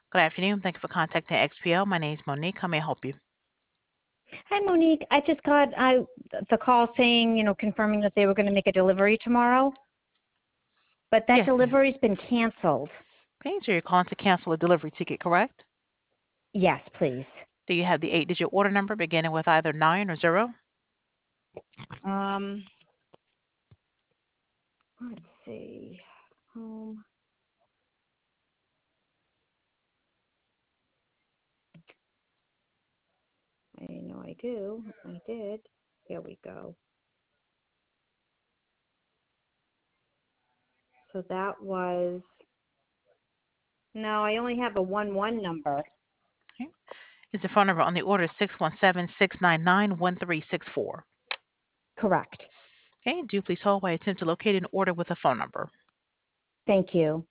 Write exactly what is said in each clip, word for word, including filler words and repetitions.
Good afternoon. Thank you for contacting X P L. My name is Monique. How may I help you? Hi, Monique. I just got I, the call saying, you know, confirming that they were going to make a delivery tomorrow, but that Yes, ma'am. delivery's been canceled. Okay, so you're calling to cancel a delivery ticket, correct? Yes, please. Do you have the eight-digit order number beginning with either nine or zero? Um, let's see. Um, I know I do. I did. Here we go. So that was, no, I only have a one one number. Okay. Is the phone number on the order six one seven, six nine nine, one three six four? Correct. Okay, do please hold while I attempt to locate an order with a phone number. Thank you.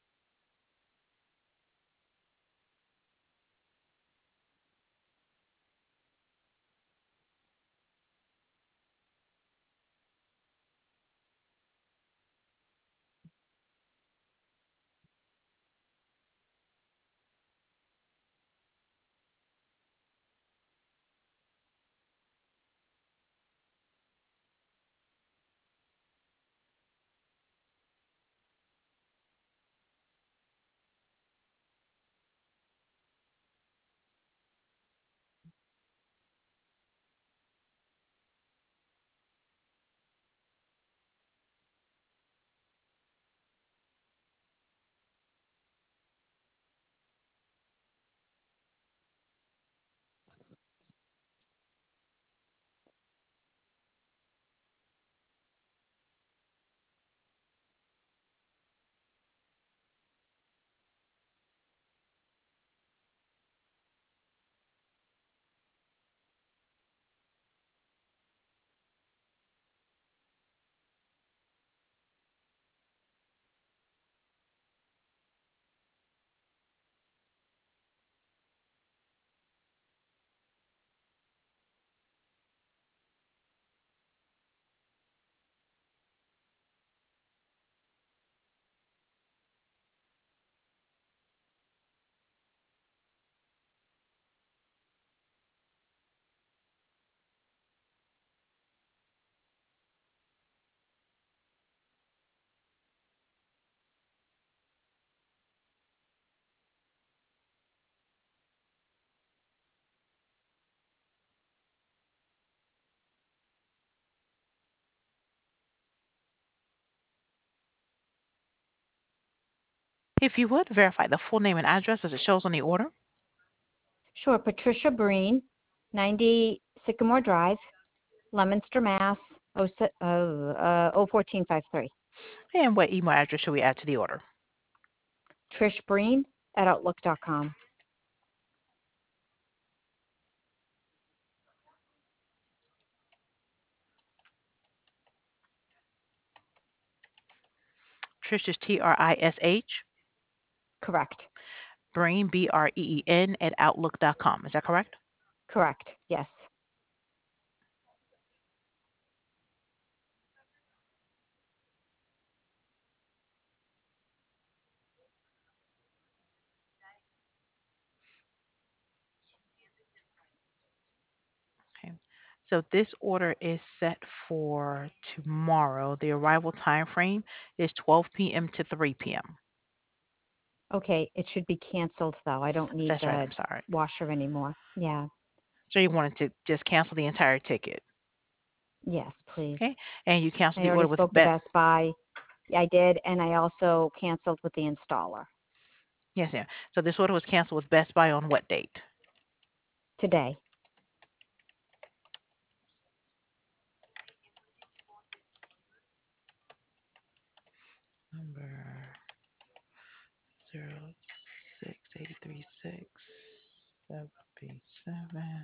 If you would, verify the full name and address as it shows on the order. Sure. Patricia Breen, ninety Sycamore Drive, Leominster, Mass. Oh, se- uh, uh, oh fourteen five three. And what email address should we add to the order? Trish Breen at outlook dot com. Trish is T R I S H, Correct. Breen, B R E E N, at outlook dot com. Is that correct? Correct. Yes. Okay. So this order is set for tomorrow. The arrival time frame is twelve p m to three p m Okay. It should be canceled though. I don't need That's right. the I'm sorry. washer anymore. Yeah. So you wanted to just cancel the entire ticket. Yes, please. Okay. And you I canceled the order already with spoke to Best. Best Buy. I did, and I also canceled with the installer Yes, ma'am. So this order was canceled with Best Buy on what date? today. Number zero six eight three six seven B seven.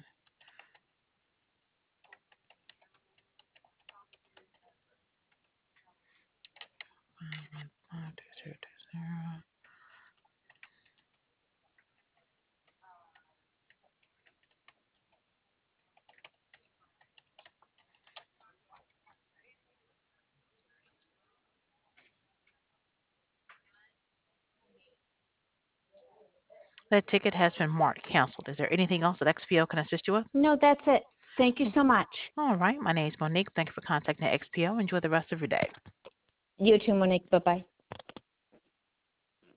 Five one five two two two zero. That ticket has been marked canceled. Is there anything else that X P O can assist you with? No, that's it. Thank you so much. All right. My name is Monique. Thank you for contacting X P O. Enjoy the rest of your day. You too, Monique. Bye bye.